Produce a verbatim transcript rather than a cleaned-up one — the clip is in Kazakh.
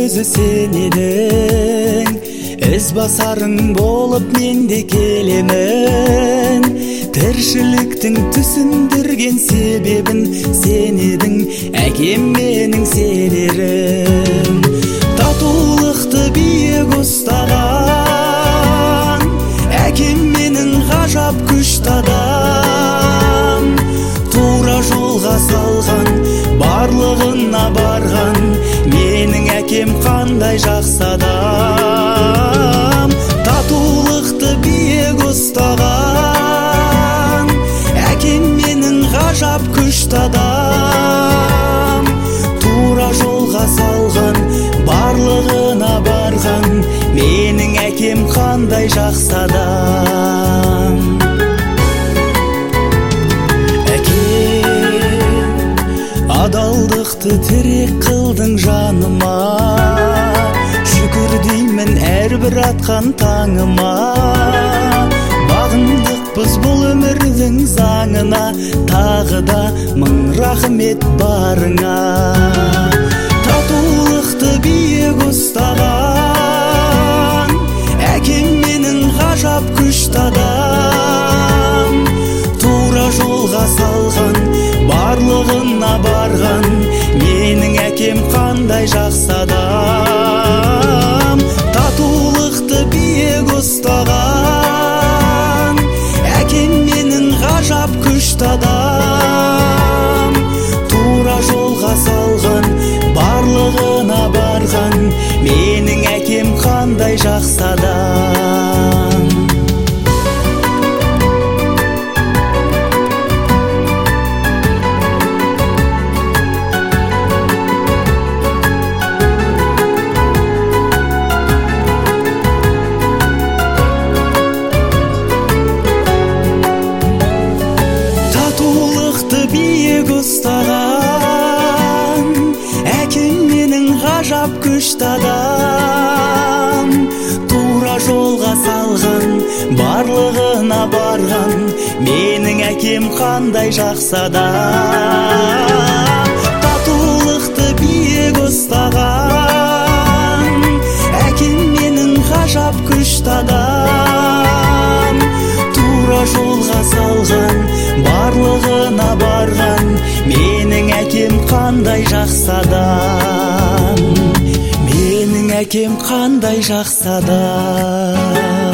өзі сен едің, із басарың болып мен де келемін. Тіршіліктің түсіндірген себебін сен едің, әкем менің сенерім. Татулықты биік ұстаған, әкем менің ғажап күшті адам. Тура жолға салған, барлығына барған, менің әкем қандай жақсы адам. Татулықты биік ұстаған, әкем менің ғажап күшті адам. Тура жолға салған, барлығына барған, менің әкем қандай жақсы адам. Әкем, адалдықты тірек қылдың жаныма, шүкір деймін әрбір атқан таңыма. Бағындықпыз бұл өмірдің заңына, тағы да мың рахмет барыңа. Татулықты биік ұстаған, әкем менің ғажап күшті адам. Тура жолға салған, барлығына барған, менің әкем қандай жақсы адам. Татулықты биік ұстаған, әкем менің ғажап күшті адам. Тура жолға салған, барлығына барған, менің әкем қандай жақсы адам. Татулықты биік ұстаған, әкем менің ғажап күшті адам. Тура жолға салған, барлығына барған, менің әкем қандай жақсы адам. Татулықты биік ұстаған, әкем менің ғажап күшті адам. Тура жолға салған, барлығына барған, менің әкем қандай жақсы адам. Менің әкем қандай жақсы адам.